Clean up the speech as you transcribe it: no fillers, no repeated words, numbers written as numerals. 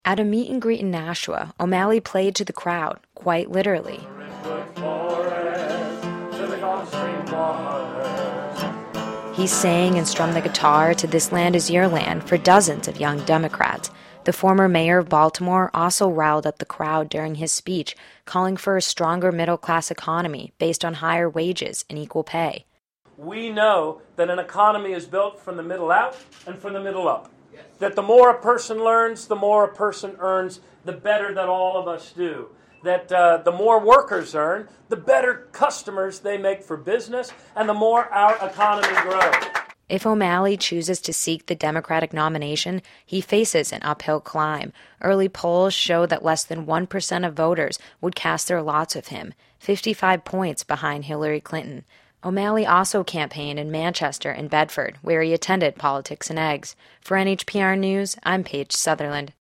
At a meet and greet in Nashua, O'Malley played to the crowd, quite literally. He sang and strummed the guitar to This Land Is Your Land for dozens of young Democrats. The former mayor of Baltimore also riled up the crowd during his speech, calling for a stronger middle-class economy based on higher wages and equal pay. We know that an economy is built from the middle out and from the middle up. That the more a person learns, the more a person earns, the better that all of us do. That the more workers earn, the better customers they make for business, and the more our economy grows. If O'Malley chooses to seek the Democratic nomination, he faces an uphill climb. Early polls show that less than 1% of voters would cast their lots with him, 55 points behind Hillary Clinton. O'Malley also campaigned in Manchester and Bedford, where he attended Politics and Eggs. For NHPR News, I'm Paige Sutherland.